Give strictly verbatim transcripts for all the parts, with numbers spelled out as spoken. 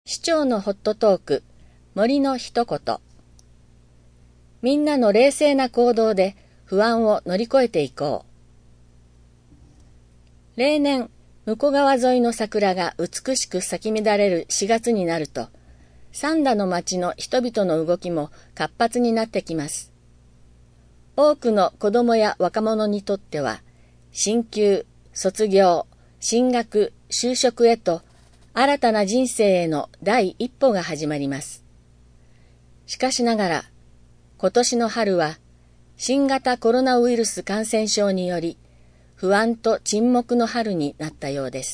市長のホットトーク、森の一言。みんなの冷静な行動で不安を乗り越えていこう。例年、向こう川沿いの桜が美しく咲き乱れるしがつになると、三田の町の人々の動きも活発になってきます。多くの子供や若者にとっては、進級、卒業、進学、就職へと、新たな人生への第一歩が始まります。しかしながら、今年の春は新型コロナウイルス感染症により不安と沈黙の春になったようです。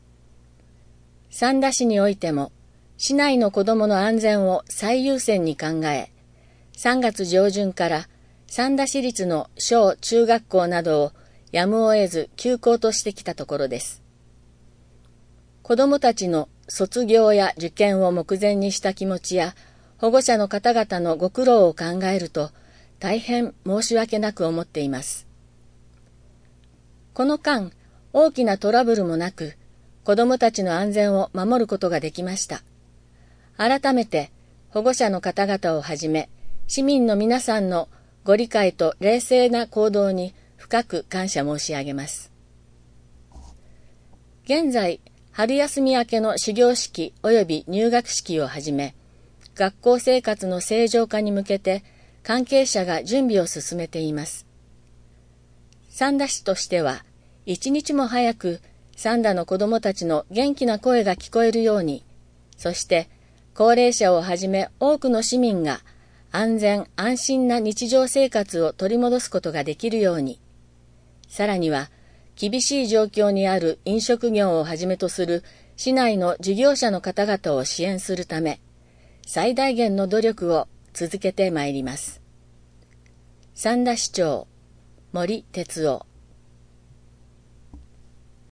三田市においても、市内の子どもの安全を最優先に考え、さんがつ上旬から三田市立の小中学校などをやむを得ず休校としてきたところです。子どもたちの卒業や受験を目前にした気持ちや保護者の方々のご苦労を考えると大変申し訳なく思っています。この間、大きなトラブルもなく子どもたちの安全を守ることができました。改めて保護者の方々をはじめ市民の皆さんのご理解と冷静な行動に深く感謝申し上げます。現在、春休み明けの始業式及び入学式をはじめ、学校生活の正常化に向けて関係者が準備を進めています。三田市としては、一日も早く三田の子どもたちの元気な声が聞こえるように、そして高齢者をはじめ多くの市民が安全安心な日常生活を取り戻すことができるように、さらには、厳しい状況にある飲食業をはじめとする市内の事業者の方々を支援するため、最大限の努力を続けてまいります。三田市長、森哲夫。